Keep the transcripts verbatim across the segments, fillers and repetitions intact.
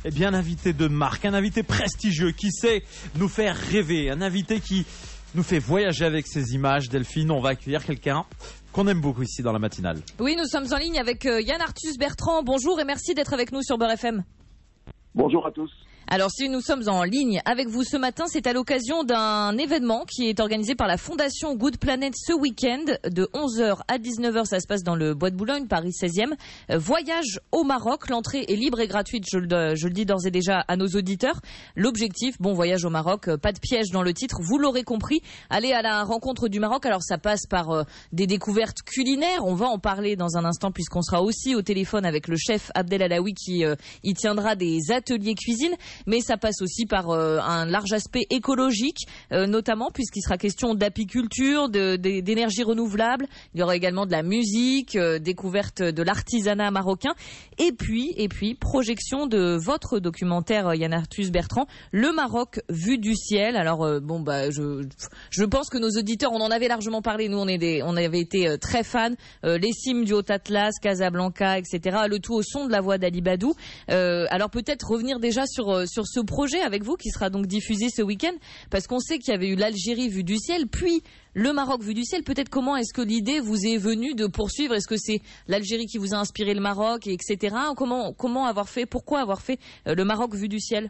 eh bien un invité de marque, un invité prestigieux qui sait nous faire rêver, un invité qui nous fait voyager avec ses images. Delphine, on va accueillir quelqu'un qu'on aime beaucoup ici dans la matinale. Oui, nous sommes en ligne avec Yann Arthus Bertrand. Bonjour et merci d'être avec nous sur Beurre F M. Bonjour à tous. Alors si nous sommes en ligne avec vous ce matin, c'est à l'occasion d'un événement qui est organisé par la Fondation Good Planet ce week-end de onze heures à dix-neuf heures. Ça se passe dans le Bois de Boulogne, Paris seizième. Euh, voyage au Maroc. L'entrée est libre et gratuite, je le, je le dis d'ores et déjà à nos auditeurs. L'objectif, bon voyage au Maroc, euh, pas de piège dans le titre, vous l'aurez compris. Aller à la rencontre du Maroc. Alors ça passe par euh, des découvertes culinaires. On va en parler dans un instant puisqu'on sera aussi au téléphone avec le chef Abdel Alaoui qui euh, y tiendra des ateliers cuisine. Mais ça passe aussi par euh, un large aspect écologique, euh, notamment puisqu'il sera question d'apiculture, de, de, d'énergie renouvelable. Il y aura également de la musique, euh, découverte de l'artisanat marocain, et puis, et puis projection de votre documentaire Yann Arthus Bertrand, Le Maroc vu du ciel. Alors euh, bon bah je je pense que nos auditeurs, on en avait largement parlé. Nous on est des, on avait été euh, très fans. Euh, les cimes du Haut Atlas, Casablanca, et cetera. Le tout au son de la voix d'Ali Badou. Euh, alors peut-être revenir déjà sur euh, sur ce projet avec vous qui sera donc diffusé ce week-end, parce qu'on sait qu'il y avait eu l'Algérie vue du ciel, puis le Maroc vu du ciel. Peut-être comment est-ce que l'idée vous est venue de poursuivre? Est-ce que c'est l'Algérie qui vous a inspiré le Maroc, et etc. Comment comment avoir fait, pourquoi avoir fait euh, le Maroc vu du ciel?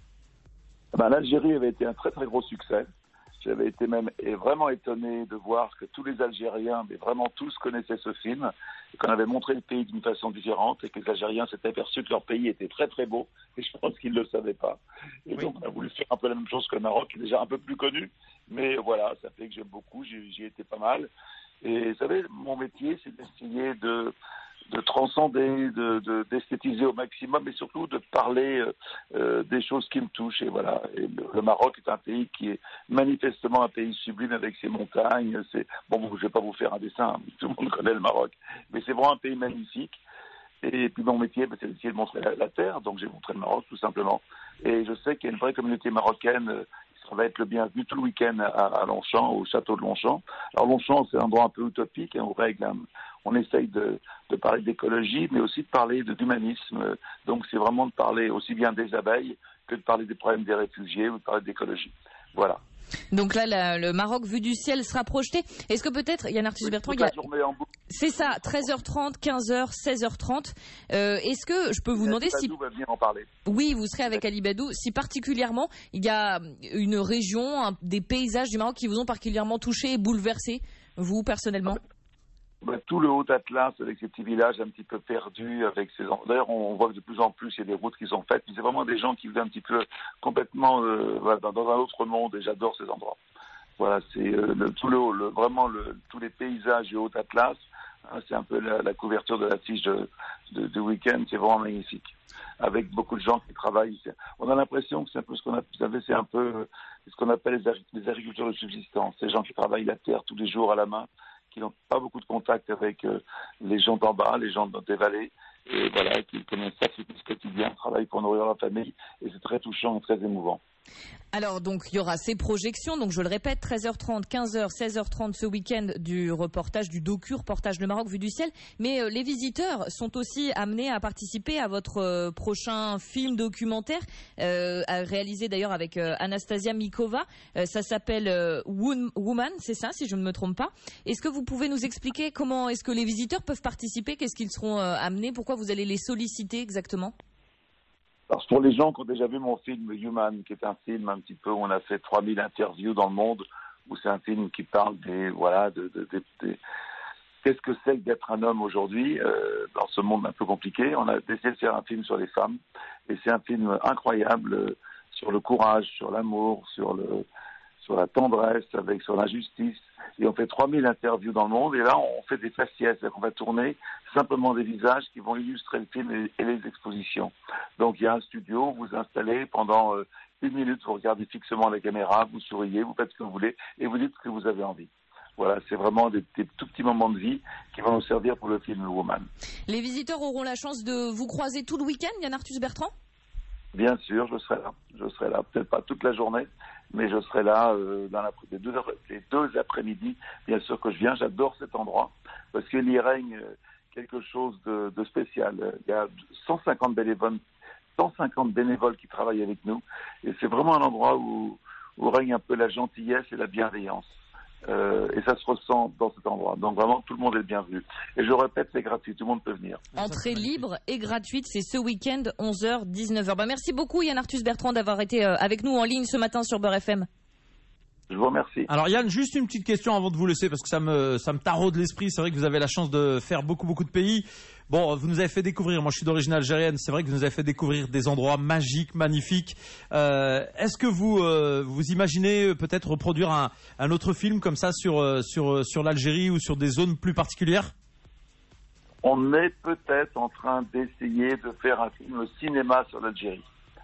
Ben, l'Algérie avait été un très très gros succès. J'avais été même vraiment étonné de voir que tous les Algériens, mais vraiment tous, connaissaient ce film, et qu'on avait montré le pays d'une façon différente, et que les Algériens s'étaient aperçus que leur pays était très très beau, et je pense qu'ils ne le savaient pas. Et oui. Donc on a voulu faire un peu la même chose que le Maroc, qui est déjà un peu plus connu, mais voilà, ça fait que j'aime beaucoup, j'y, j'y étais pas mal. Et vous savez, mon métier, c'est d'essayer de... de transcender, de, de, d'esthétiser au maximum, et surtout de parler euh, des choses qui me touchent. Et voilà. Et le, le Maroc est un pays qui est manifestement un pays sublime avec ses montagnes. C'est bon, je vais pas vous faire un dessin, tout le monde connaît le Maroc, mais c'est vraiment un pays magnifique. Et puis mon métier, c'est d'essayer de montrer la, la terre, donc j'ai montré le Maroc tout simplement. Et je sais qu'il y a une vraie communauté marocaine. Ça va être le bienvenu tout le week-end à, à Longchamp, au château de Longchamp. Alors Longchamp, c'est un endroit un peu utopique, hein, on règle, hein, on essaye de, de parler d'écologie, mais aussi de parler de, d'humanisme. Donc c'est vraiment de parler aussi bien des abeilles que de parler des problèmes des réfugiés ou de parler d'écologie. Voilà. Donc là, la, le Maroc vu du ciel sera projeté. Est-ce que peut-être, Yann Arthus Bertrand, il y a... c'est ça, treize heures trente, quinze heures, seize heures trente. Euh, est-ce que je peux vous demander si... va venir en parler. Oui, vous serez avec Ali Badou. Si particulièrement, il y a une région, un, des paysages du Maroc qui vous ont particulièrement touché et bouleversé, vous, personnellement? Bah, tout le Haut Atlas, avec ces petits villages un petit peu perdus, avec ces... D'ailleurs, on voit que de plus en plus, il y a des routes qui sont faites, mais c'est vraiment des gens qui vivent un petit peu complètement euh, voilà, dans un autre monde, et j'adore ces endroits. Voilà, c'est euh, le, tout le, le vraiment le, tous les paysages du Haut Atlas, hein, c'est un peu la, la couverture de l'affiche de, de, de week-end, c'est vraiment magnifique. Avec beaucoup de gens qui travaillent. On a l'impression que c'est un peu ce qu'on a, vous savez, c'est un peu ce qu'on appelle les, les agriculteurs de subsistance, ces gens qui travaillent la terre tous les jours à la main, qui n'ont pas beaucoup de contact avec euh, les gens d'en bas, les gens des vallées, et voilà, qui connaissent ça, c'est ce quotidien, travaillent pour nourrir leur famille, et c'est très touchant et très émouvant. Alors donc il y aura ces projections, donc je le répète, treize heures trente, quinze heures, seize heures trente ce week-end du reportage, du docu reportage Le Maroc vu du ciel, mais euh, les visiteurs sont aussi amenés à participer à votre euh, prochain film documentaire, euh, réalisé d'ailleurs avec euh, Anastasia Mikova, euh, ça s'appelle euh, Woman, c'est ça si je ne me trompe pas. Est-ce que vous pouvez nous expliquer comment est-ce que les visiteurs peuvent participer, qu'est-ce qu'ils seront euh, amenés, pourquoi vous allez les solliciter exactement? Alors, pour les gens qui ont déjà vu mon film Human, qui est un film un petit peu où on a fait trois mille interviews dans le monde, où c'est un film qui parle des, voilà, de, de, de, de qu'est-ce que c'est que d'être un homme aujourd'hui, euh, dans ce monde un peu compliqué. On a décidé de faire un film sur les femmes, et c'est un film incroyable euh, sur le courage, sur l'amour, sur le, sur la tendresse, avec, sur l'injustice. Et on fait trois mille interviews dans le monde, et là, on fait des faciès, c'est-à-dire qu'on va tourner simplement des visages qui vont illustrer le film et, et les expositions. Donc, il y a un studio, vous installez pendant euh, une minute, vous regardez fixement la caméra, vous souriez, vous faites ce que vous voulez, et vous dites ce que vous avez envie. Voilà, c'est vraiment des, des tout petits moments de vie qui vont nous servir pour le film Woman. Les visiteurs auront la chance de vous croiser tout le week-end, Yann Arthus Bertrand? Bien sûr, je serai là. Je serai là, peut-être pas toute la journée, mais je serai là euh, dans la, les, deux, les deux après-midi. Bien sûr que je viens, j'adore cet endroit, parce qu'il y règne quelque chose de, de spécial. Il y a cent cinquante bénévoles, cent cinquante bénévoles qui travaillent avec nous. Et c'est vraiment un endroit où, où règne un peu la gentillesse et la bienveillance. Euh, et ça se ressent dans cet endroit. Donc vraiment, tout le monde est bienvenu. Et je répète, c'est gratuit, tout le monde peut venir. Entrée libre et gratuite, c'est ce week-end, onze heures dix-neuf heures. Bah, merci beaucoup Yann Arthus Bertrand d'avoir été euh, avec nous en ligne ce matin sur Beurre F M. Je vous remercie. Alors Yann, juste une petite question avant de vous laisser, parce que ça me, ça me taraude l'esprit. C'est vrai que vous avez la chance de faire beaucoup, beaucoup de pays. Bon, vous nous avez fait découvrir, moi je suis d'origine algérienne, c'est vrai que vous nous avez fait découvrir des endroits magiques, magnifiques. Euh, est-ce que vous, euh, vous imaginez peut-être reproduire un, un autre film comme ça sur, sur, sur l'Algérie ou sur des zones plus particulières ? On est peut-être en train d'essayer de faire un film au cinéma sur l'Algérie.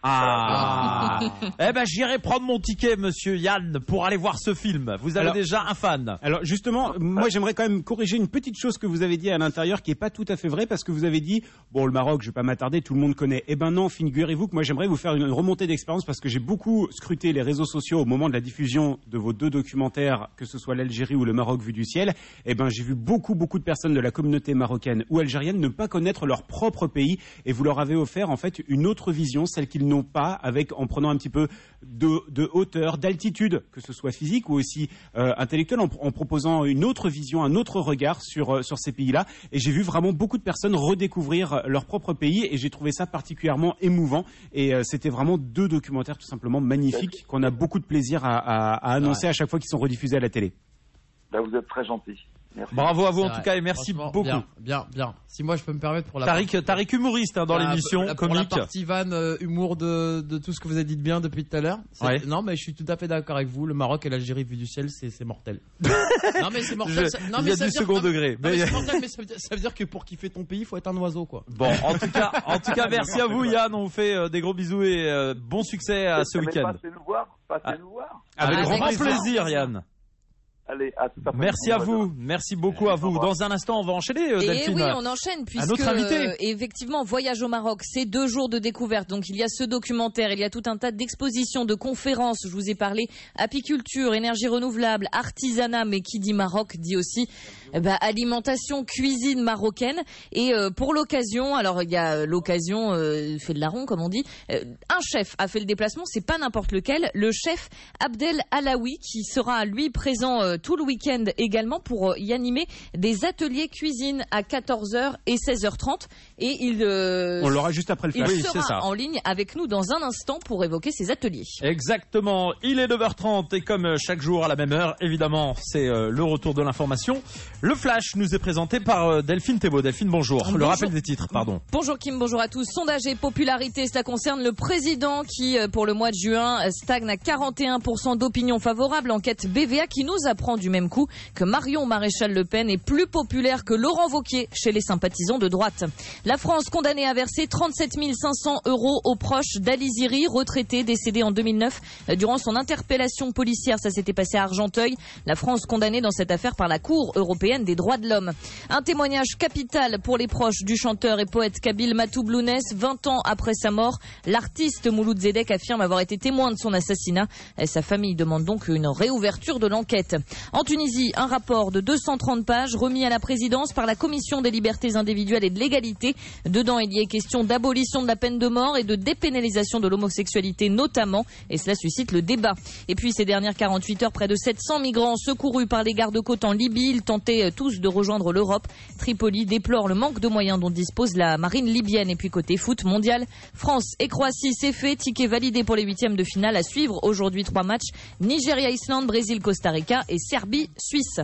Ah, eh ben j'irai prendre mon ticket, monsieur Yann, pour aller voir ce film. Vous avez alors, déjà un fan. Alors justement, moi j'aimerais quand même corriger une petite chose que vous avez dit à l'intérieur qui est pas tout à fait vraie, parce que vous avez dit bon, le Maroc, je vais pas m'attarder, tout le monde connaît. Eh ben non, figurez-vous que moi j'aimerais vous faire une remontée d'expérience, parce que j'ai beaucoup scruté les réseaux sociaux au moment de la diffusion de vos deux documentaires, que ce soit l'Algérie ou le Maroc vu du ciel. Eh ben j'ai vu beaucoup beaucoup de personnes de la communauté marocaine ou algérienne ne pas connaître leur propre pays, et vous leur avez offert en fait une autre vision, celle qu'ils n'ont pas, avec en prenant un petit peu de, de hauteur, d'altitude, que ce soit physique ou aussi euh, intellectuelle, en, en proposant une autre vision, un autre regard sur, euh, sur ces pays-là. Et j'ai vu vraiment beaucoup de personnes redécouvrir leur propre pays, et j'ai trouvé ça particulièrement émouvant. Et euh, c'était vraiment deux documentaires tout simplement magnifiques qu'on a beaucoup de plaisir à, à, à annoncer ouais. à chaque fois qu'ils sont rediffusés à la télé. Là, vous êtes très gentil. Merci. Bravo à vous c'est en vrai. tout cas, et merci beaucoup. Bien, bien, bien. Si moi je peux me permettre pour la Tariq, partie, Tariq humoriste hein, dans la, l'émission la, pour comique. la partie van euh, humour de, de tout ce que vous avez dit de bien depuis tout à l'heure. Ouais. Non mais je suis tout à fait d'accord avec vous. Le Maroc et l'Algérie vu du ciel, c'est, c'est mortel. non mais c'est mortel. Je, ça, non, il mais y a ça du veut dire, second non, degré. Non, Mais... mais c'est mortel, mais ça veut, dire, ça veut dire que pour kiffer ton pays, il faut être un oiseau quoi. Bon, en tout cas, en tout cas, merci à vous Yann. On vous fait euh, des gros bisous et euh, bon succès à ce week-end. Passez nous voir, passez nous voir. Avec Ah, grand avec plaisir, plaisir, Yann. Allez, à tout à fait. Merci à vous, merci beaucoup à vous. Dans un instant, on va enchaîner, euh, Et Delphine. oui, on enchaîne puisque autre invité. euh, effectivement, Voyage au Maroc, c'est deux jours de découverte. Donc il y a ce documentaire, il y a tout un tas d'expositions, de conférences. Je vous ai parlé apiculture, énergie renouvelable, artisanat, mais qui dit Maroc dit aussi eh ben, alimentation, cuisine marocaine. Et euh, pour l'occasion, alors il y a l'occasion euh, fait de larron comme on dit. Euh, un chef a fait le déplacement, c'est pas n'importe lequel, le chef Abdel Alaoui qui sera lui présent euh, tout le week-end également pour y animer des ateliers cuisine à quatorze heures et seize heures trente. Et il, euh, on l'aura juste après le il flash. Oui, sera c'est ça. en ligne avec nous dans un instant pour évoquer ces ateliers. Exactement, il est neuf heures trente et comme chaque jour à la même heure, évidemment, c'est euh, le retour de l'information. Le flash nous est présenté par euh, Delphine Thébault. Delphine, bonjour. Bonjour. Le rappel des titres, pardon. Bonjour Kim, bonjour à tous. Sondage et popularité, cela concerne le président qui, pour le mois de juin, stagne à quarante et un pour cent d'opinion favorable. Enquête B V A qui nous apprend du même coup que Marion Maréchal Le Pen est plus populaire que Laurent Wauquiez chez les sympathisants de droite. La France condamnée à verser trente-sept mille cinq cents euros aux proches d'Ali Ziri, retraité décédé en deux mille neuf durant son interpellation policière. Ça s'était passé à Argenteuil. La France condamnée dans cette affaire par la Cour européenne des droits de l'homme. Un témoignage capital pour les proches du chanteur et poète kabyle Matou Blounès. vingt ans après sa mort, l'artiste Mouloud Zedek affirme avoir été témoin de son assassinat. Sa famille demande donc une réouverture de l'enquête. En Tunisie, un rapport de deux cent trente pages remis à la présidence par la Commission des libertés individuelles et de l'égalité. Dedans, il y est question d'abolition de la peine de mort et de dépénalisation de l'homosexualité notamment, et cela suscite le débat. Et puis, ces dernières quarante-huit heures, près de sept cents migrants secourus par les gardes-côtes en Libye. Ils tentaient tous de rejoindre l'Europe. Tripoli déplore le manque de moyens dont dispose la marine libyenne. Et puis, côté foot mondial, France et Croatie, c'est fait. Ticket validé pour les huitièmes de finale à suivre. Aujourd'hui, trois matchs. Nigeria-Islande, Brésil-Costa Rica et Serbie-Suisse.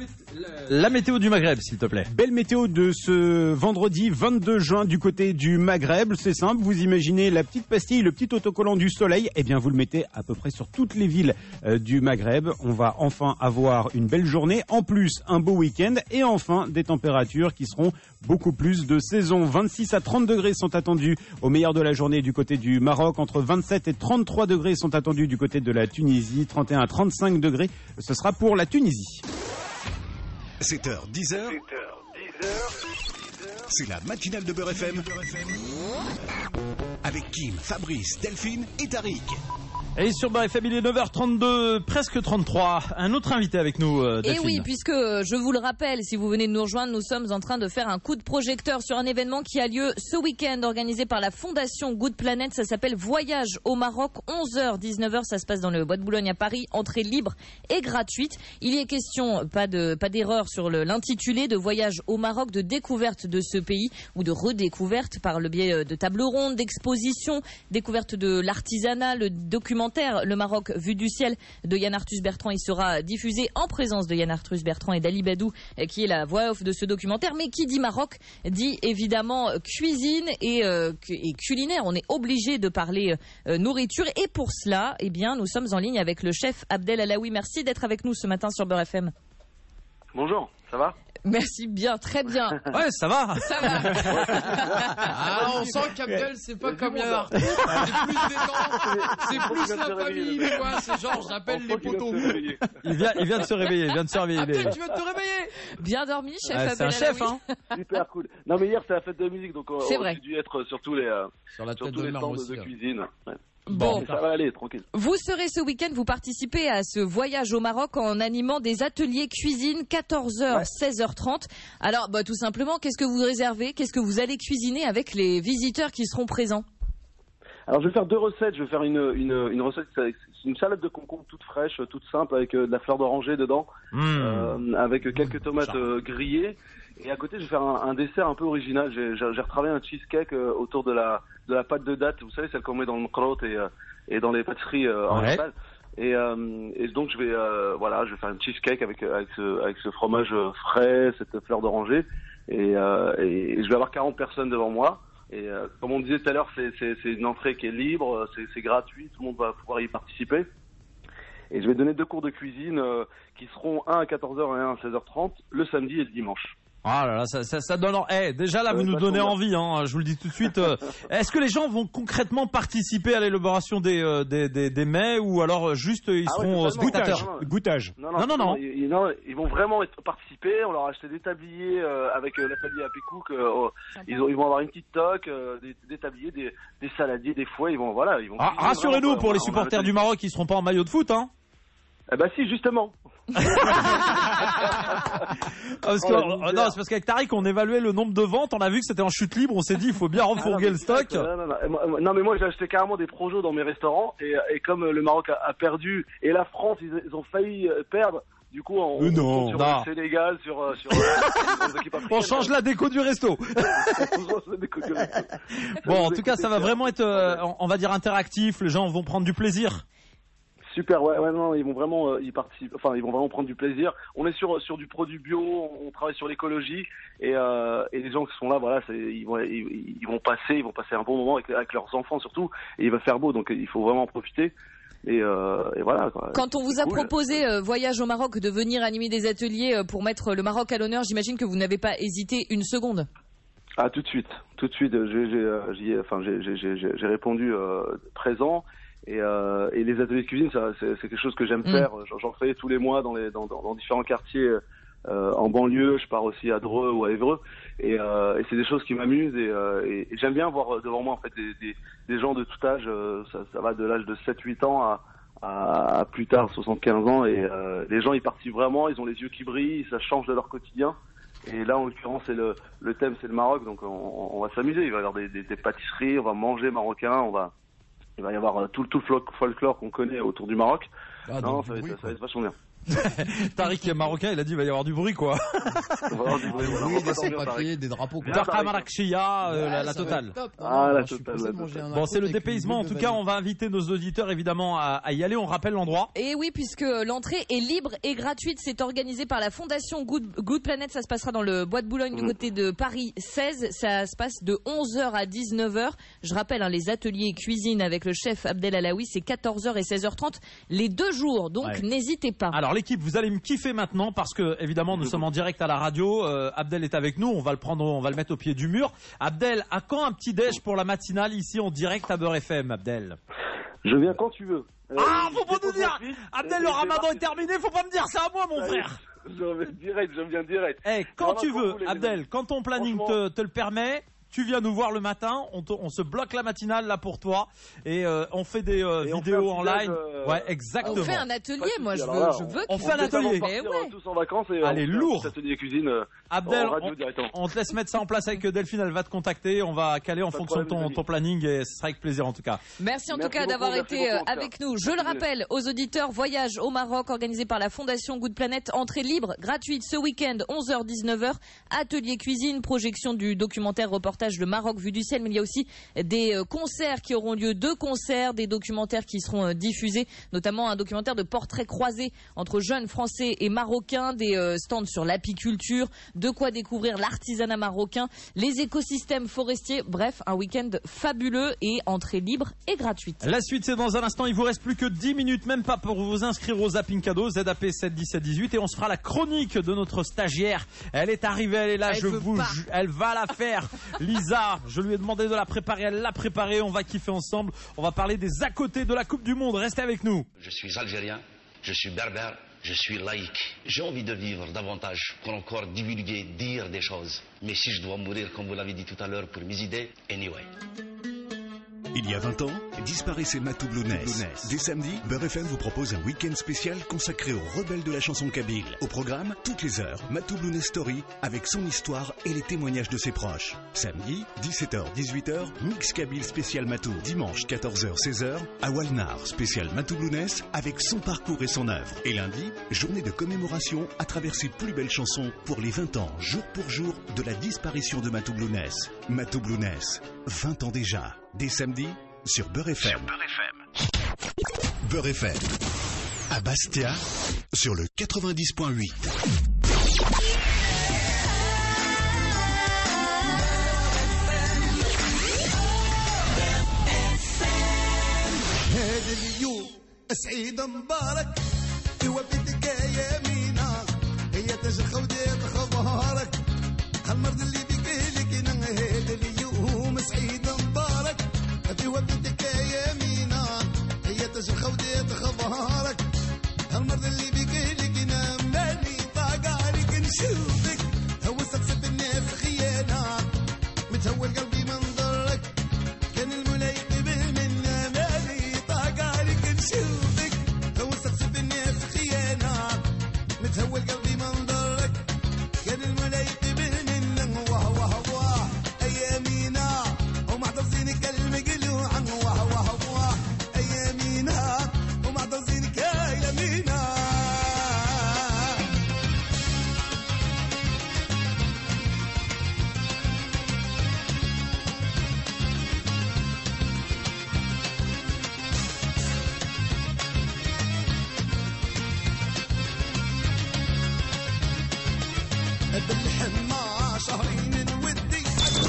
La météo du Maghreb, s'il te plaît. Belle météo de ce vendredi vingt-deux juin du côté du Maghreb. C'est simple, vous imaginez la petite pastille, le petit autocollant du soleil. Eh bien, vous le mettez à peu près sur toutes les villes euh, du Maghreb. On va enfin avoir une belle journée. En plus, un beau week-end. Et enfin, des températures qui seront beaucoup plus de saison. vingt-six à trente degrés sont attendus au meilleur de la journée du côté du Maroc. Entre vingt-sept et trente-trois degrés sont attendus du côté de la Tunisie. trente et un à trente-cinq degrés, ce sera pour la Tunisie. sept heures, dix heures. C'est la matinale de Beurre F M. Avec Kim, Fabrice, Delphine et Tariq. Et sur B F M, il est neuf heures trente-deux, presque trente-trois. Un autre invité avec nous, euh, Delphine. Et oui, puisque je vous le rappelle, si vous venez de nous rejoindre, nous sommes en train de faire un coup de projecteur sur un événement qui a lieu ce week-end, organisé par la Fondation Good Planet. Ça s'appelle Voyage au Maroc, onze heures dix-neuf heures. Ça se passe dans le Bois de Boulogne à Paris. Entrée libre et gratuite. Il y est question, pas de pas d'erreur sur le, l'intitulé, de voyage au Maroc, de découverte de ce pays ou de redécouverte par le biais de tables rondes, d'expositions, découverte de l'artisanat, le documentaire Le Maroc vu du ciel de Yann Arthus Bertrand. Il sera diffusé en présence de Yann Arthus Bertrand et d'Ali Badou, qui est la voix off de ce documentaire. Mais qui dit Maroc dit évidemment cuisine et, euh, et culinaire. On est obligé de parler euh, nourriture. Et pour cela, eh bien, nous sommes en ligne avec le chef Abdel Alaoui. Merci d'être avec nous ce matin sur Beurre F M. Bonjour, ça va ? Merci bien, très bien. Ouais, ça va. Ça va. Ah, on sent qu'Abdel, c'est pas comme Yann Arthus. C'est plus détente, c'est plus la famille, quoi. C'est genre, j'appelle les potos. Il vient, il vient de se réveiller, il vient de se réveiller. Abdel, tu vas te réveiller. Bien dormi, chef Ah, Abdel c'est un chef, Alaoui. hein. Super cool. Non mais hier c'est la fête de la musique donc on, C'est on vrai. a dû être sur tous les, euh, Sur la sur tête tous de les merde stands aussi. de cuisine. Ouais. Bon. Mais ça va aller, tranquille. Vous serez ce week-end, vous participez à ce voyage au Maroc en animant des ateliers cuisine quatorze heures, Ouais. seize heures trente. Alors, bah, tout simplement, qu'est-ce que vous réservez? Qu'est-ce que vous allez cuisiner avec les visiteurs qui seront présents? Alors je vais faire deux recettes. Je vais faire une, une, une recette, c'est une salade de concombre toute fraîche, toute simple avec euh, de la fleur d'oranger dedans, Mmh. euh, avec quelques tomates charmant. euh, grillées. Et à côté je vais faire un, un dessert un peu original. J'ai, j'ai, j'ai retravaillé un cheesecake euh, autour de la, de la pâte de date. Vous savez celle qu'on met dans le mkrot et, euh, et dans les pâtisseries euh, en Ouais. Espagne. Et, euh, et donc je vais euh, voilà, je vais faire une cheesecake avec avec ce avec ce fromage euh, frais, cette fleur d'oranger. Et, euh, et, et je vais avoir quarante personnes devant moi. Et euh, comme on disait tout à l'heure, c'est, c'est, c'est une entrée qui est libre, c'est, c'est gratuit, tout le monde va pouvoir y participer. Et je vais donner deux cours de cuisine euh, qui seront un à quatorze heures et un à seize heures trente le samedi et le dimanche. Ah là là, ça, ça, ça donne. En... Eh, déjà là, Ouais, vous nous pas donnez trop envie. Hein, je vous le dis tout de suite. euh, Est-ce que les gens vont concrètement participer à l'élaboration des, euh, des, des, des mets ou alors euh, juste euh, ils Ah ouais, seront euh, totalement. spectateurs? Non, non. Goûtage. Non, Non, non, non. Ils, ils- non, ils vont vraiment être participer. On leur a acheté des tabliers euh, avec euh, l'atelier à Pécouk. Euh, oh, ils, ont- ils vont avoir une petite toque, euh, des, des tabliers, des, des saladiers, des fouets. Ils vont, voilà, ils vont. Ah, cuisiner rassurez-nous, vraiment, pour quoi. les On a- supporters on a- du Maroc, ils seront pas en maillot de foot, hein? Eh ben si, justement. Ah, parce que, Oh, la euh, misère. non, c'est parce qu'avec Tariq, on évaluait le nombre de ventes, on a vu que c'était en chute libre, on s'est dit il faut bien refourguer Ah, non, le mais stock. Non, non, non. Et moi- moi- non, mais moi j'ai acheté carrément des projos dans mes restaurants et, et comme euh, le Maroc a, a perdu et la France ils, ils ont failli euh, perdre, du coup on, Euh, on non. compte sur Non. le Sénégal, sur euh, sur, euh, sur les équipes On africaines. change la déco du resto. On change la déco du resto. Bon, en nous tout cas, écoutez ça va faire. vraiment être, euh, on on va dire interactif, les gens vont prendre du plaisir. Super, ouais, ouais, non, ils vont vraiment, euh, ils participent, enfin, ils vont vraiment prendre du plaisir. On est sur sur du produit bio, on travaille sur l'écologie et euh, et les gens qui sont là, voilà, c'est, ils vont ils, ils vont passer, ils vont passer un bon moment avec, avec leurs enfants surtout et il va faire beau, donc il faut vraiment en profiter. Et, euh, et voilà. Quoi. Quand on vous C'est a cool. proposé euh, voyage au Maroc de venir animer des ateliers euh, pour mettre le Maroc à l'honneur, j'imagine que vous n'avez pas hésité une seconde. Ah, tout de suite, tout de suite, j'ai, j'ai, euh, j'y ai, enfin, j'ai, j'ai, j'ai, j'ai répondu euh, présent. Et, euh, et les ateliers de cuisine, ça, c'est, c'est quelque chose que j'aime Mm. faire. J'en, j'en fais tous les mois dans, les, dans, dans, dans différents quartiers euh, en banlieue. Je pars aussi à Dreux ou à Évreux. Et, euh, et c'est des choses qui m'amusent. Et, euh, et, et j'aime bien voir devant moi en fait des, des, des gens de tout âge. euh, Ça, ça va de l'âge de sept huit ans à, à, à plus tard soixante-quinze ans. Et euh, les gens, ils participent vraiment. Ils ont les yeux qui brillent. Ça change de leur quotidien. Et là, en l'occurrence, c'est le, le thème, c'est le Maroc. Donc, on, on va s'amuser. Il va y avoir des, des, des pâtisseries. On va manger marocain. On va Il va y avoir euh, tout, tout le fol- folklore qu'on connaît autour du Maroc. Ah, non, donc, ça va, du être, bruit, ça va être vachement bien. Tariq est marocain, il a dit il va y avoir du bruit quoi. On va avoir du bruit, voilà, on Oui, va des pas dormir, sans-papiers, des drapeaux. quoi. Bien. Tarka Marrakchia, euh, la, la Ça va totale. être top. Non, Ah, non, la moi, je suis totale, pressé la de manger totale. un Bon, c'est le avec une dépaysement. En boule tout de cas, vanille. on va inviter nos auditeurs évidemment à, à y aller. On rappelle l'endroit. Et oui, puisque l'entrée est libre et gratuite, c'est organisé par la Fondation Good, Good Planet. Ça se passera dans le Bois de Boulogne du Mmh. côté de Paris seize. Ça se passe de onze heures à dix-neuf heures. Je rappelle, hein, les ateliers cuisine avec le chef Abdel Alaoui, c'est quatorze heures et seize heures trente les deux jours. Donc Ouais. n'hésitez pas. Alors l'équipe, vous allez me kiffer maintenant parce que évidemment nous sommes en direct à la radio. Euh, Abdel est avec nous, on va le prendre, on va le mettre au pied du mur. Abdel, à quand un petit déj pour la matinale ici en direct à Beurre F M, Abdel? Je viens quand tu veux. Euh, Ah, faut je pas nous dépose dire. mon fils, Abdel, et le je Ramadan débarque. est terminé, faut pas me dire ça à moi, mon Allez, frère. Je viens direct, je viens direct. Eh, quand Vraiment, tu quand veux, vous voulez, les Abdel, amis. quand ton planning te, Franchement. te le permet, tu viens nous voir le matin, on, te, on se bloque la matinale là pour toi et euh, on fait des euh, vidéos en live. Euh... Ouais, exactement. On fait un atelier, moi je veux, là, je veux. On, on fait un atelier. On ouais. tous en vacances et allez, on lourd. Fait un atelier cuisine. Euh, Abdel, en radio, on, on te laisse mettre ça en place avec Delphine, elle va te contacter, on va caler en Pas fonction de ton, ton planning et ce sera avec plaisir en tout cas. Merci en merci tout cas d'avoir été beaucoup, avec nous. Je le rappelle aux auditeurs, voyage au Maroc organisé par la Fondation Good Planet, entrée libre, gratuite ce week-end, onze heures dix-neuf heures, atelier cuisine, projection du documentaire reportage Le Maroc vu du ciel, mais il y a aussi des concerts qui auront lieu, deux concerts, des documentaires qui seront diffusés, notamment un documentaire de portraits croisés entre jeunes français et marocains, des stands sur l'apiculture, de quoi découvrir l'artisanat marocain, les écosystèmes forestiers, bref, un week-end fabuleux et entrée libre et gratuite. La suite c'est dans un instant, il vous reste plus que dix minutes, même pas pour vous inscrire au zapping cadeau, Z A P sept dix-sept dix-huit, et on se fera la chronique de notre stagiaire. Elle est arrivée, elle est là, elle je vous, ju- elle va la faire. Lisa, je lui ai demandé de la préparer, elle l'a préparée, on va kiffer ensemble, on va parler des à côté de la Coupe du Monde, restez avec nous. Je suis algérien, je suis berbère, je suis laïque. J'ai envie de vivre davantage pour encore divulguer, dire des choses. Mais si je dois mourir, comme vous l'avez dit tout à l'heure, pour mes idées, anyway. Il y a vingt ans, disparaissait Matou Blue Ness. Dès samedi, Beurre F M vous propose un week-end spécial consacré aux rebelles de la chanson kabyle. Au programme, toutes les heures, Matou Blue Ness Story avec son histoire et les témoignages de ses proches. Samedi, dix-sept heures dix-huit heures, Mix Kabyle spécial Matou. Dimanche, quatorze heures seize heures, Awalnar spécial Matou Blue Ness avec son parcours et son œuvre. Et lundi, journée de commémoration à travers ses plus belles chansons pour les vingt ans, jour pour jour, de la disparition de Matou Blue Ness. Matou Blue Ness, vingt ans déjà. Dès samedi, sur Beurre F M. Beurre F M. À Bastia, sur le quatre-vingt-dix point huit. سعيد مبارك وبيتك يا مينا هي تجرخ وديت خبارك هالمرض اللي بيقلك هذا اليوم سعيد مبارك في وبيتك يا مينا هي تجرخ وديت خبارك هالمرض اللي بيقلك مالي طاق عليك نشوفك هو سقسف الناس خيانة متهول قلبي منظرك كان المولاي قبل منا مالي طاق عليك نشوفك هو سقسف الناس خيانة متهول قلبي منظرك كان المولاي قبل منا واه واه واه ايامينا ومعتصينك المقلوعا واه واه واه ايامينا ومعتصينك ايامينا بالحمى شهرين نودي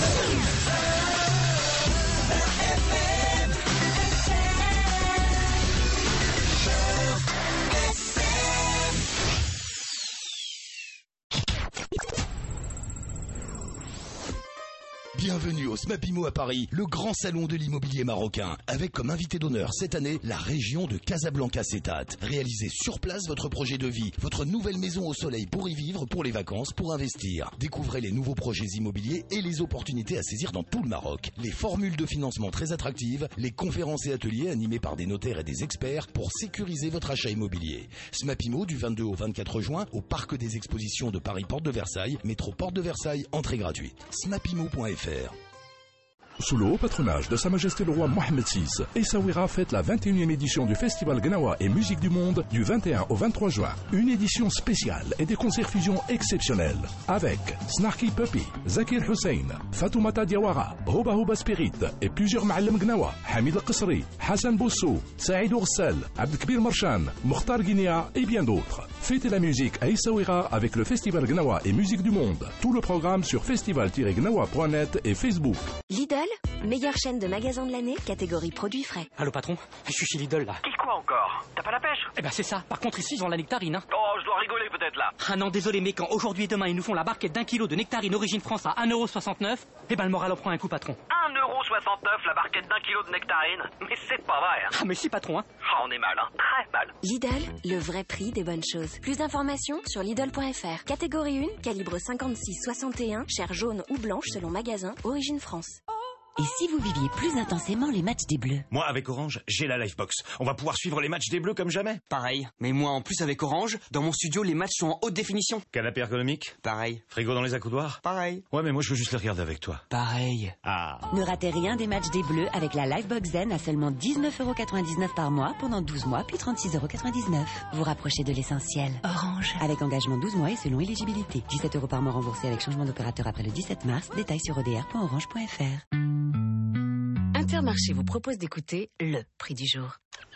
Bienvenue au Smapimo à Paris, le grand salon de l'immobilier marocain, avec comme invité d'honneur cette année la région de Casablanca Setat. Réalisez sur place votre projet de vie, votre nouvelle maison au soleil pour y vivre, pour les vacances, pour investir. Découvrez les nouveaux projets immobiliers et les opportunités à saisir dans tout le Maroc. Les formules de financement très attractives, les conférences et ateliers animés par des notaires et des experts pour sécuriser votre achat immobilier. Smapimo du vingt-deux au vingt-quatre juin au Parc des Expositions de Paris Porte de Versailles, métro Porte de Versailles, entrée gratuite. smapimo point f r. Sous le haut patronage de Sa Majesté le Roi Mohamed six, Essaouira fête la vingt et unième édition du Festival Gnawa et Musique du Monde du vingt et un au vingt-trois juin. Une édition spéciale et des concerts fusion exceptionnels avec Snarky Puppy, Zakir Hussein, Fatoumata Diawara, Hoba Hoba Spirit et plusieurs Ma'alem Gnawa, Hamid Al-Qasri, Hassan Boussou, Saïd Oursal, Abdelkbir Marshan, Mokhtar Guinea et bien d'autres. Fêtez la musique à Essaouira avec le Festival Gnawa et Musique du Monde. Tout le programme sur festival tiret gnawa point net et Facebook. Lidl, meilleure chaîne de magasins de l'année, catégorie produits frais. Allô patron, je suis chez Lidl là. Dis quoi encore? T'as pas la pêche? Eh ben c'est ça, par contre ici ils ont la nectarine hein. Oh, je dois rigoler peut-être là. Ah non désolé mais quand aujourd'hui et demain ils nous font la barquette d'un kilo de nectarine origine France à un euro soixante-neuf, eh ben le moral en prend un coup patron. un euro soixante-neuf la barquette d'un kilo de nectarine. Mais c'est pas vrai. Hein. Ah mais si patron, hein. Oh, on est mal, hein. Très mal. Lidl, le vrai prix des bonnes choses. Plus d'informations sur Lidl point F R. Catégorie un, calibre cinquante-six soixante et un, chair jaune ou blanche selon magasin, origine France. Et si vous viviez plus intensément les matchs des Bleus? Moi, avec Orange, j'ai la Livebox. On va pouvoir suivre les matchs des Bleus comme jamais. Pareil. Mais moi, en plus, avec Orange, dans mon studio, les matchs sont en haute définition. Canapé ergonomique? Pareil. Frigo dans les accoudoirs? Pareil. Ouais, mais moi, je veux juste les regarder avec toi. Pareil. Ah. Ne ratez rien des matchs des Bleus avec la Livebox Zen à seulement dix-neuf euros quatre-vingt-dix-neuf par mois pendant douze mois, puis trente-six euros quatre-vingt-dix-neuf. Vous rapprochez de l'essentiel. Orange. Avec engagement douze mois et selon éligibilité. dix-sept euros par mois remboursé avec changement d'opérateur après le dix-sept mars. Détails sur o d r point orange point f r. Intermarché vous propose d'écouter le prix du jour.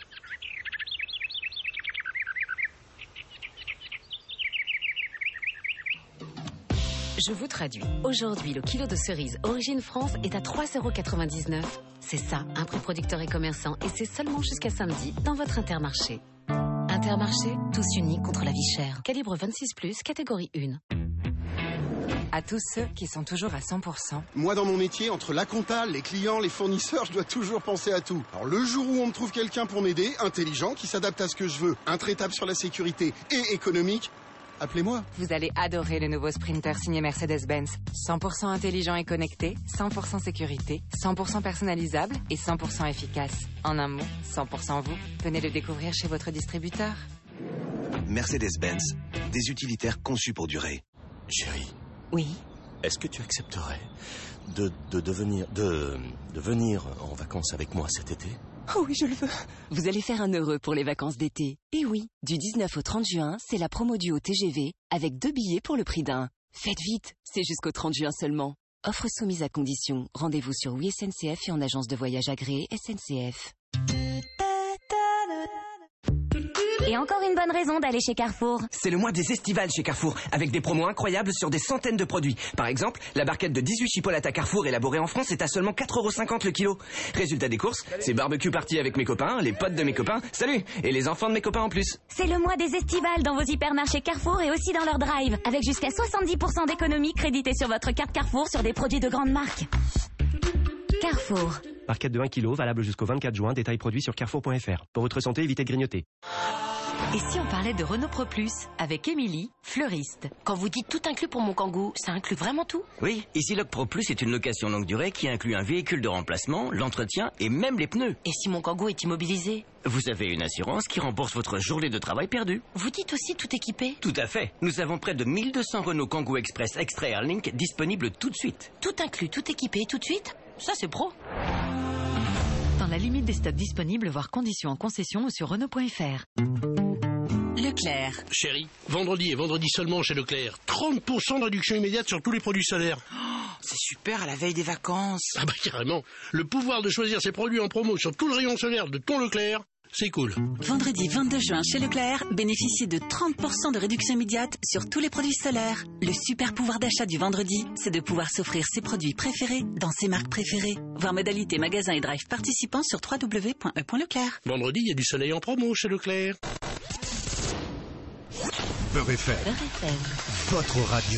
Je vous traduis. Aujourd'hui, le kilo de cerises Origine France est à trois euros quatre-vingt-dix-neuf. C'est ça, un prix producteur et commerçant, et c'est seulement jusqu'à samedi dans votre Intermarché. Intermarché, tous unis contre la vie chère. Calibre vingt-six plus, catégorie un. À tous ceux qui sont toujours à cent pour cent. Moi, dans mon métier, entre la compta, les clients, les fournisseurs, je dois toujours penser à tout. Alors, le jour où on me trouve quelqu'un pour m'aider, intelligent, qui s'adapte à ce que je veux, intraitable sur la sécurité et économique, appelez-moi. Vous allez adorer le nouveau Sprinter signé Mercedes-Benz. cent pour cent intelligent et connecté, cent pour cent sécurité, cent pour cent personnalisable et cent pour cent efficace. En un mot, cent pour cent vous. Venez le découvrir chez votre distributeur. Mercedes-Benz, des utilitaires conçus pour durer. Chérie. Oui. Est-ce que tu accepterais de, de devenir de, de venir en vacances avec moi cet été? Oh oui, je le veux. Vous allez faire un heureux pour les vacances d'été. Et oui, du dix-neuf au trente juin, c'est la promo duo T G V avec deux billets pour le prix d'un. Faites vite, c'est jusqu'au trente juin seulement. Offre soumise à condition. Rendez-vous sur oui S N C F et en agence de voyage agréée S N C F. Et encore une bonne raison d'aller chez Carrefour. C'est le mois des estivales chez Carrefour, avec des promos incroyables sur des centaines de produits. Par exemple, la barquette de dix-huit chipolates à Carrefour élaborée en France est à seulement quatre euros cinquante le kilo. Résultat des courses, c'est barbecue party avec mes copains, les potes de mes copains, salut, et les enfants de mes copains en plus. C'est le mois des estivales dans vos hypermarchés Carrefour et aussi dans leur drive, avec jusqu'à soixante-dix pour cent d'économie créditée sur votre carte Carrefour sur des produits de grande marque. Carrefour. Barquette de un kilo, valable jusqu'au vingt-quatre juin, détails produits sur carrefour point f r. Pour votre santé, évitez de grignoter. Et si on parlait de Renault Pro Plus avec Émilie, fleuriste? Quand vous dites tout inclus pour mon Kangoo, ça inclut vraiment tout? Oui, ici Loc Pro Plus est une location longue durée qui inclut un véhicule de remplacement, l'entretien et même les pneus. Et si mon Kangoo est immobilisé? Vous avez une assurance qui rembourse votre journée de travail perdue. Vous dites aussi tout équipé? Tout à fait. Nous avons près de mille deux cents Renault Kangoo Express Extra Airlink disponibles tout de suite. Tout inclus, tout équipé tout de suite? Ça c'est pro. Dans la limite des stocks disponibles, voire conditions en concession ou sur Renault point F R. Leclerc. Chérie, vendredi et vendredi seulement chez Leclerc. trente pour cent de réduction immédiate sur tous les produits solaires. Oh, c'est super à la veille des vacances. Ah bah carrément. Le pouvoir de choisir ses produits en promo sur tout le rayon solaire de ton Leclerc, c'est cool. Vendredi vingt-deux juin chez Leclerc, bénéficiez de trente pour cent de réduction immédiate sur tous les produits solaires. Le super pouvoir d'achat du vendredi, c'est de pouvoir s'offrir ses produits préférés dans ses marques préférées. Voir modalité magasin et drive participants sur w w w point e point leclerc. Vendredi, il y a du soleil en promo chez Leclerc. Beurre F M, Beurre F M, votre radio.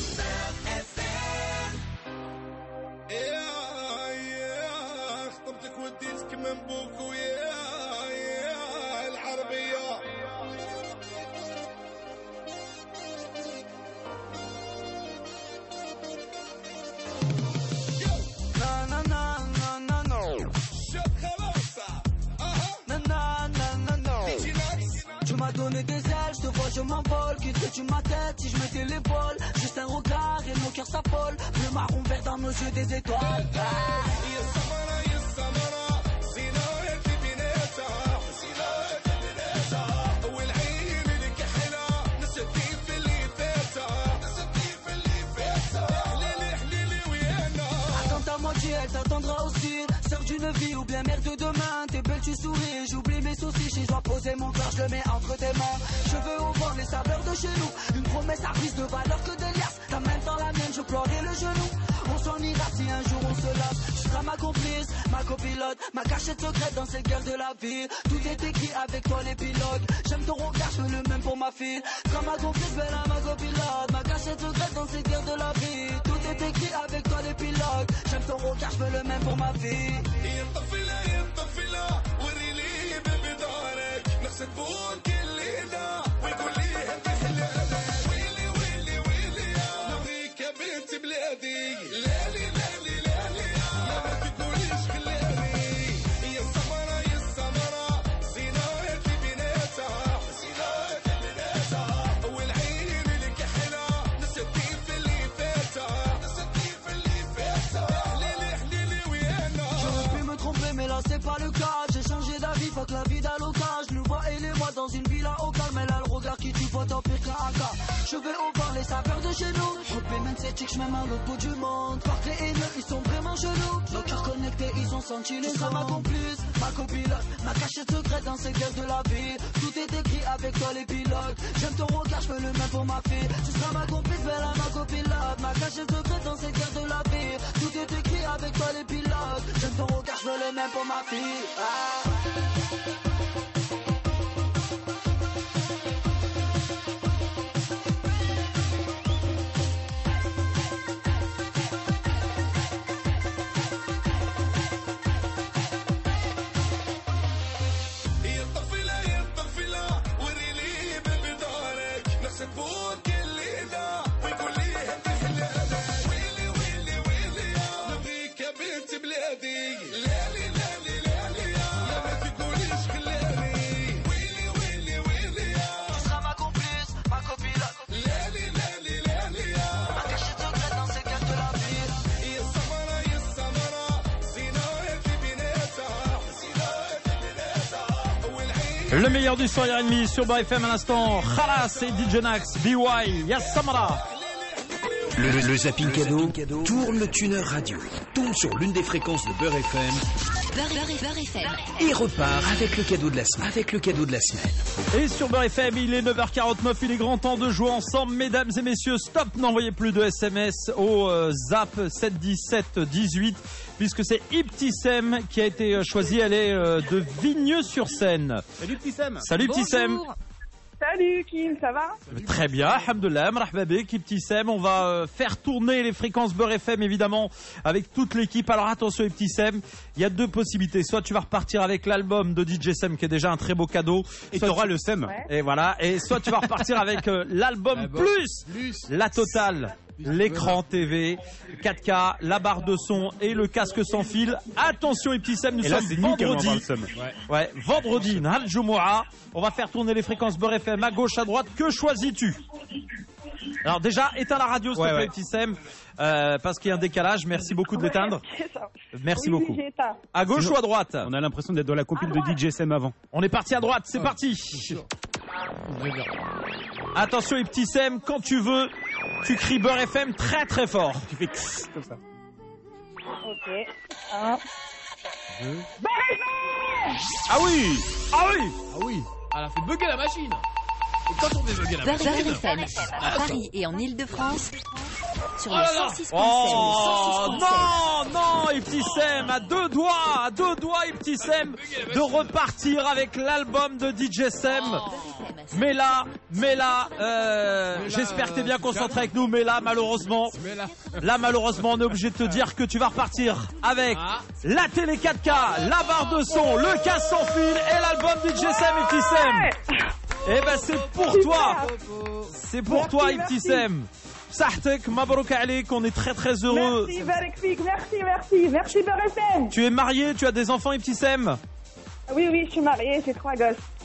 Donner des ailes, je te vois, je m'envole. Quitte-tu ma tête si je mettais l'épaule? Juste un regard et mon cœur s'affole. Bleu marron vert dans nos yeux des étoiles. Attends ta moitié, elle t'attendra aussi. Sœur d'une vie ou bien mère de demain. T'es belle, tu souris, j'oublie mes soucis. Si je dois poser mon cœur, je le mets entre tes mains. Je veux au vent les saveurs de chez nous. Une promesse à plus de valeur que des liasses. Ta main dans la mienne, je pleurais le genou. On s'en ira si un jour on se lasse. Tu seras ma complice, ma copilote, ma cachette secrète dans cette guerre de la vie. Tout est écrit avec toi l'épilogue. J'aime ton regard, je veux le même pour ma fille. Seras ma complice, belle ma copilote, ma cachette secrète dans cette guerre de la vie. Tout est écrit avec toi l'épilogue. J'aime ton regard, je veux le même pour ma fille. C'est pas le cas, j'ai changé d'avis, fuck la vie d'allocage. Nous vois elle et moi dans une villa au calme. Elle a le regard qui tue, pas tant pire qu'un A K. Je vais au bar, les saveurs de chez nous. Repé même ces chicks, j'm'aime à l'autre bout du monde. Parc les haineux, ils sont vraiment chelous. Nos cœurs connectés, ils ont senti les sons. Ma complice, ma copilote, ma cachette secrète dans ces guerres de la vie. Tout est écrit avec toi les pilotes. J'aime ton regard, j'fais le même pour ma fille. Tu seras ma complice, belle à ma copilote, ma cachette secrète dans ces guerres de la vie. Tout est écrit avec toi les pilotes. J'aime ton regard, j'fais le même pour ma fille. Ah. Le meilleur du son R and B sur Beurre F M à l'instant. Khalas et D J Nax, B Y, Yassamara. Le, le, le zapping cadeau tourne le tuner radio, tombe sur l'une des fréquences de Beurre F M Beurre, Beurre, Beurre F M et repart avec le cadeau de la semaine. Avec le cadeau de la semaine. Et sur Beurre F M, il est neuf heures quarante-neuf, il est grand temps de jouer ensemble, mesdames et messieurs. Stop, n'envoyez plus de S M S au euh, zap sept dix-sept dix-huit, puisque c'est Ibtissem qui a été choisi. Elle est euh, de Vigneux-sur-Seine. Salut Ibtissem. Salut Ibtissem. Salut Kim, ça va? Très bien, alhamdoulilah, marhaba bik, Ibtissem. On va euh, faire tourner les fréquences Beurre F M évidemment avec toute l'équipe. Alors attention Ibtissem, il y a deux possibilités. Soit tu vas repartir avec l'album de D J Sem qui est déjà un très beau cadeau. Et tu auras le Sem. Ouais. Et voilà. Et soit tu vas repartir avec euh, l'album plus, plus la totale. L'écran T V, quatre K, la barre de son et le casque sans fil. Attention Ibtissem, nous et sommes là, vendredi. Ouais. ouais, vendredi, Nahal Jumu'ah. On va faire tourner les fréquences Beurre F M à gauche, à droite. Que choisis-tu? Alors déjà, éteins la radio, s'il te plaît, Ibtissem, euh, parce qu'il y a un décalage. Merci beaucoup de l'éteindre. Merci oui, beaucoup. Oui, à gauche ou à droite? On a l'impression d'être dans la compile de D J Sem avant. On est parti à droite, c'est ah. parti. Attention Ibtissem, quand tu veux, tu cries Beurre F M très très fort. Tu fais kss, comme ça. Ok. Un. Deux. Beurre F M. Ah oui. Ah oui. Ah oui. Elle a fait bugger la machine. Et quand on fait bugger la machine. Beurre F M à Paris et en Ile-de-France sur oh le cent six point sept. Oh non, non, Ibtissem, à deux doigts, à deux doigts, Ibtissem, de repartir avec l'album de D J Sem. Oh. Mais là, mais là, euh, mais là j'espère que t'es bien concentré avec nous, mais là, malheureusement, mais là... là, malheureusement, on est obligé de te dire que tu vas repartir avec ah. la télé quatre K, la barre de son, le casque sans fil et l'album de D J Sem, Ibtissem. Eh ben, c'est pour super. toi, c'est pour merci, toi, Ibtissem. Sahtek, Mabrouk Alik, on est très très heureux. Merci, Barekfik, merci, merci, merci Beurre F M. Tu es marié, tu as des enfants, Ibtissem? Oui, oui, je suis mariée, j'ai trois gosses.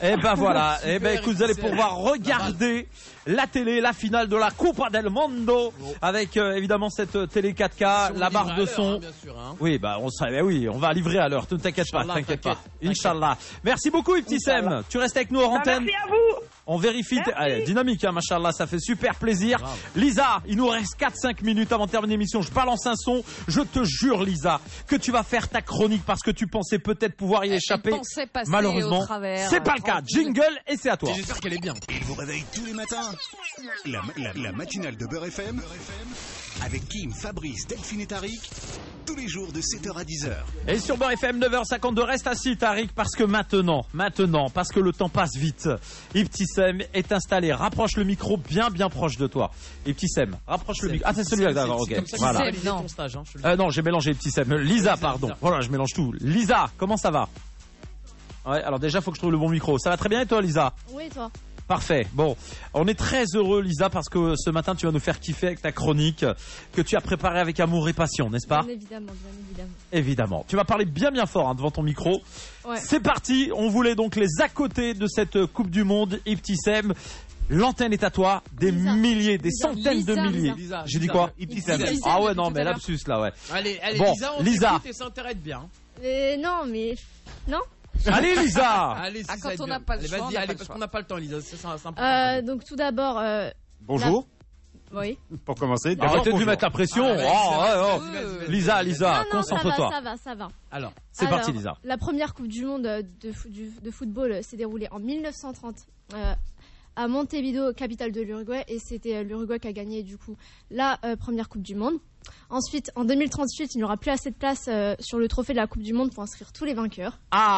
Et ben voilà, et ben écoute, vous allez pouvoir regarder la télé, la finale de la Copa del Mondo avec euh, évidemment cette euh, télé quatre K, la barre de son. Hein, bien sûr, hein. Oui, bah on savait, oui, on va livrer à l'heure. Ne t'inquiète pas, t'inquiète pas. Inch'Allah. Merci beaucoup, Ibtissem. Tu restes avec nous en antenne. Merci à vous. On vérifie. T- Allez, dynamique, hein, machallah, ça fait super plaisir. Bravo. Lisa, il nous reste quatre cinq minutes avant de terminer l'émission. Je balance un son. Je te jure, Lisa, que tu vas faire ta chronique parce que tu pensais peut-être pouvoir y échapper. Malheureusement, c'est pas le cas. Jingle et c'est à toi. J'espère qu'elle est bien. Il vous réveille tous les matins. La, la, la matinale de Beurre F M avec Kim, Fabrice, Delphine et Tariq tous les jours de sept heures à dix heures. Et sur Beurre F M neuf heures cinquante-deux, reste assis Tariq parce que maintenant, maintenant, parce que le temps passe vite, Ibtissem est installé. Rapproche le micro bien bien proche de toi. Ibtissem, rapproche le micro. Ah c'est celui-là, d'accord, ok. Voilà. Non. Ton stage, hein, euh, non, j'ai mélangé Ibtissem. Lisa, pardon. Voilà, je mélange tout. Lisa, comment ça va? Ouais, alors déjà, faut que je trouve le bon micro. Ça va très bien et toi, Lisa? Oui, toi? Parfait. Bon, on est très heureux, Lisa, parce que ce matin, tu vas nous faire kiffer avec ta chronique que tu as préparée avec amour et passion, n'est-ce pas? Bien évidemment, bien évidemment. Évidemment. Tu vas parler bien bien fort hein, devant ton micro. Ouais. C'est parti. On voulait donc les à côté de cette Coupe du Monde. Ibtissem, l'antenne est à toi. Des Lisa. milliers, des Lisa. centaines Lisa. de milliers. Lisa. J'ai dit Lisa. quoi? Ibtissem. Lisa. Ah ouais, Lisa. non, mais lapsus là, ouais. Allez, allez, Bon, Lisa, on Lisa. t'écoute et ça t'arrête bien. Euh, non, mais... Non. Allez, Lisa. Allez, Ah, si quand ça aide on bien. n'a pas le Allez, choix, vas-y, on n'a allez, pas le parce choix. qu'on n'a pas le temps, Lisa. C'est ça, c'est important. Euh, donc tout d'abord... euh, Bonjour. la- Oui. Pour commencer, Arrêtez de lui mettre la pression. Ah, oh, ouais, oh, oh. vas-y, vas-y, vas-y. Lisa, Lisa, non, non, ça va, concentre-toi. ça va, ça va. Alors, C'est Alors, parti, Lisa. La première Coupe du Monde de, fo- du- de football euh, s'est déroulée en mille neuf cent trente euh, à Montevideo, capitale de l'Uruguay, et c'était euh, l'Uruguay qui a gagné du coup la euh, première Coupe du Monde. Ensuite, en deux mille trente-huit, il n'y aura plus assez de place euh, sur le trophée de la Coupe du Monde pour inscrire tous les vainqueurs.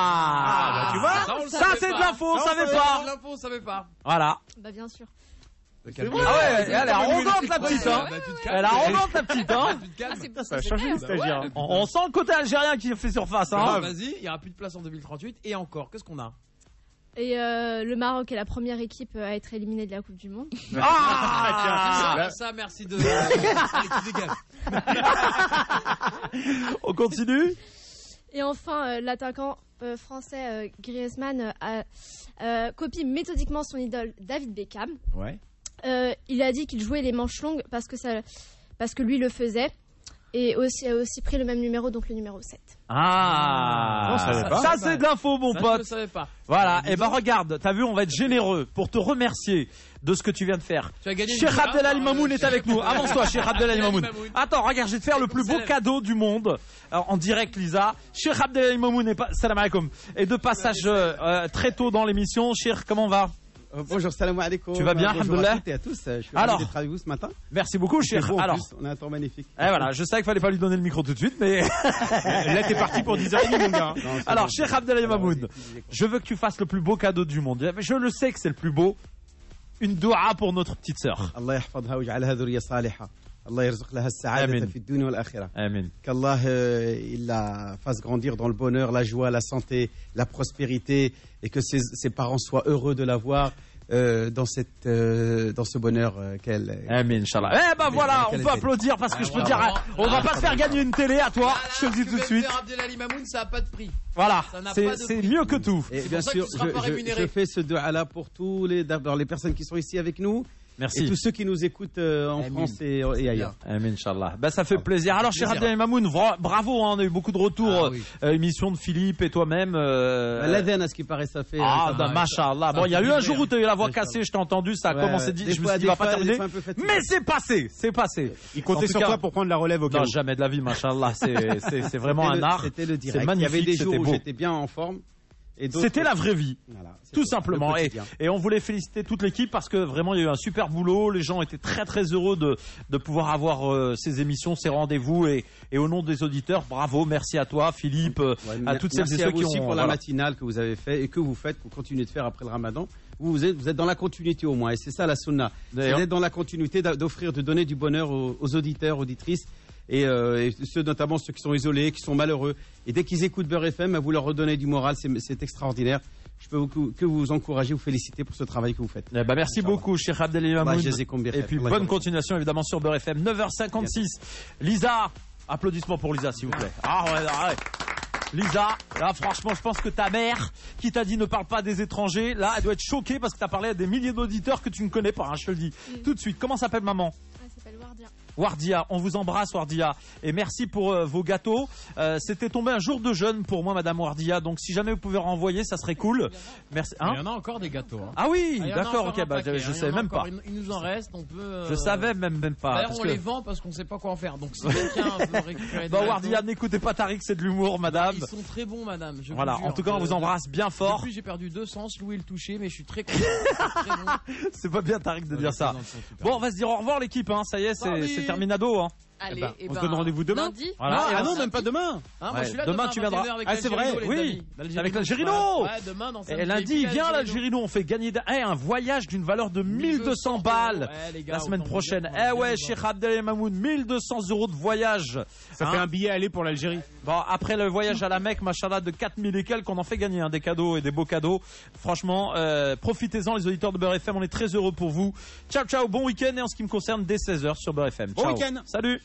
Ah, bah, tu vois, ça, on le ça savait c'est de pas. l'info, on Ça, savait savait pas. de l'info, on savait pas. Voilà. Bah bien sûr. Ah ouais, elle est arrogante la petite, hein. Elle est arrogante la petite, hein. Ça a changé le stagiaire. On, on sent le côté algérien qui fait surface, Ah, hein. vas-y, il n'y aura plus de place en deux mille trente-huit. Et encore, qu'est-ce qu'on a? Et euh, le Maroc est la première équipe à être éliminée de la Coupe du Monde. Ah, ça, ça, merci de. Allez, tu dégages. on continue. Et enfin, euh, l'attaquant euh, français euh, Griezmann euh, a, euh, copie méthodiquement son idole David Beckham. Ouais. Euh, il a dit qu'il jouait les manches longues parce que, ça, parce que lui le faisait. Et aussi, a aussi pris le même numéro, donc le numéro sept. Ah, On savait pas. ça c'est de l'info, mon Ça, je pote. ne savais pas. Voilà, et ben regarde, t'as vu, on va être généreux pour te remercier de ce que tu viens de faire. Tu as gagné une Cheikh girafe, Abdelali hein, Mamoun euh, est avec nous. Avance-toi, Cheikh Abdelali Mamoun. Mamoun. Attends, regarde, je vais te faire le plus beau Salam. cadeau du monde. Alors, en direct, Lisa. Cheikh Abdelali Mamoun est pas... Salam alaikum. Et de passage euh, euh, très tôt dans l'émission. Cheikh, comment on va? Euh, bonjour, salam alaikum. Tu vas bien, Bonjour alhamdoulilah. à toutes et à tous. Je suis Alors. ravi d'être avec vous ce matin. Merci beaucoup, Cheikh. C'est beau, en Alors, plus, on a un temps magnifique. eh voilà, je savais qu'il fallait pas lui donner le micro tout de suite, mais Là, t'es parti pour dix heures trente, mon gars. Non, c'est alors, bon. Cheikh Abdelali Alors, Mamoun, vas-y, vas-y, je veux que tu fasses le plus beau cadeau du monde. Je le sais que c'est le plus beau. Une doua pour notre petite sœur. Allah yahfadha wa yaj'alha dhurriya salihah. Allah yarzuq laha as-sa'adata Amin. fi ad-dunya wal akhirah. Amen. Qu'Allah euh, il la fasse grandir dans le bonheur, la joie, la santé, la prospérité, et que ses, ses parents soient heureux de la voir euh, dans cette euh, dans ce bonheur euh, qu'elle. Amin, Inch'Allah. Eh ben Mais voilà, on quelle peut est- applaudir parce que Ah, je peux bravo. dire, hein, on va pas te faire gagner une télé à toi, je te le dis tout de suite. Abdelali Mamoun, ça n'a pas de prix. Voilà, Ça n'a c'est pas de c'est prix. mieux que tout. Et C'est bien pour ça sûr, que tu seras je, pas je- rémunéré. je fais ce dua-là pour tous les, d'abord les personnes qui sont ici avec nous. Merci. Et tous ceux qui nous écoutent euh, en Amin. France et, et ailleurs. Amin, Inch'Allah. Ben, ça fait plaisir. Alors, cher Plaisir. Abdelali Mamoun, vra- bravo, hein, on a eu beaucoup de retours. Ah oui. euh, émission de Philippe et toi-même. Euh, L'Aden, à ce qui paraît, ça fait. ah, ça ben, va. machallah. Ça Bon, il y a fait eu un du jour bien. où tu as eu la voix Machallah. cassée, je t'ai entendu, ça a Ouais, commencé, ouais. dit, Des je me fois- suis dit, des va pas fois- terminer. des fois un peu fatigué. Mais c'est passé, c'est passé. Il En comptait tout sur cas- toi pour prendre la relève au cas Non, où. jamais de la vie, machallah. C'est, c'est, c'est vraiment C'était un le- art. C'était le C'est direct. Il y magnifique, avait des jours c'était où beau. j'étais bien en forme. et d'autres- C'était la vraie vie. Voilà, c'est Tout ça, simplement. le Et, quotidien. et on voulait féliciter toute l'équipe parce que vraiment il y a eu un super boulot. Les gens étaient très très heureux de, de pouvoir avoir euh, ces émissions, ces rendez-vous. Et, et au nom des auditeurs, bravo, merci à toi, Philippe, Ouais, à toutes celles et merci ceux à vous qui aussi ont. pour la voilà. matinale que vous avez fait et que vous faites, que vous continuez de faire après le Ramadan. Vous, vous êtes, vous êtes dans la continuité au moins, et c'est ça la sunna. C'est D'ailleurs. d'être dans la continuité, d'a- d'offrir, de donner du bonheur aux, aux auditeurs, auditrices, et, euh, et ceux notamment ceux qui sont isolés, qui sont malheureux. Et dès qu'ils écoutent Beurre F M, vous leur redonnez du moral, c'est, c'est extraordinaire. Je peux vous, que vous encourager, vous féliciter pour ce travail que vous faites. Eh ben, merci beaucoup, Cheikh Abdelali Mamoun. Allah jazakum bi Et khair. puis Allah bonne yabarak. continuation évidemment sur Beurre F M. neuf heures cinquante-six. Lisa, applaudissements pour Lisa s'il vous plaît. Ah ouais, ah ouais. Lisa, là franchement je pense que ta mère qui t'a dit ne parle pas des étrangers, là elle doit être choquée parce que t'as parlé à des milliers d'auditeurs que tu ne connais pas, hein, je te le dis. Mm. Tout de suite, comment s'appelle maman? Elle s'appelle Wardia. Wardia, on vous embrasse Wardia et merci pour euh, vos gâteaux. Euh, c'était tombé un jour de jeûne pour moi Madame Wardia, donc si jamais vous pouvez renvoyer ça serait cool. Merci. Hein, il y en a encore des gâteaux. Hein. Ah oui, ah, d'accord, ok, bah, je, je savais même encore, pas. Il nous en reste, on peut. Euh... Je savais même même pas. D'ailleurs parce on que... les vend parce qu'on sait pas quoi en faire. Donc si quelqu'un veut récupérer. Bah Wardia, n'écoutez pas Tariq, c'est de l'humour, Madame. Ils sont très bons, Madame. Je voilà, vous jure, en tout cas on vous embrasse bien fort. Depuis j'ai perdu deux sens, Louis le toucher, mais je suis très content. C'est pas bien Tariq de dire ça. Bon, on va se dire au revoir l'équipe, hein. Ça y est, c'est, c'est terminado, hein. Allez, eh ben, et on ben, se donne rendez-vous demain. Lundi. Voilà. Non, ah non, même pas demain. Hein, moi, ouais, je suis là demain, demain tu viendras. Ah, c'est vrai, oui. Avec l'Algérino. Ouais, demain, dans et lundi, il vient l'Algérino. On fait gagner hey, un voyage d'une valeur de mille deux cents balles ouais, gars, la semaine prochaine. Eh ouais, Cheikh Abdel Mamoun, mille deux cents euros de voyage. Ça hein fait un billet aller pour l'Algérie. Bon, après le voyage à la Mecque, machallah, de quatre mille et quelques, on en fait gagner hein, des cadeaux et des beaux cadeaux. Franchement, euh, profitez-en, les auditeurs de Beurre F M. On est très heureux pour vous. Ciao, ciao, bon week-end. Et en ce qui me concerne, dès seize heures sur Beurre F M. Bon week-end. Salut.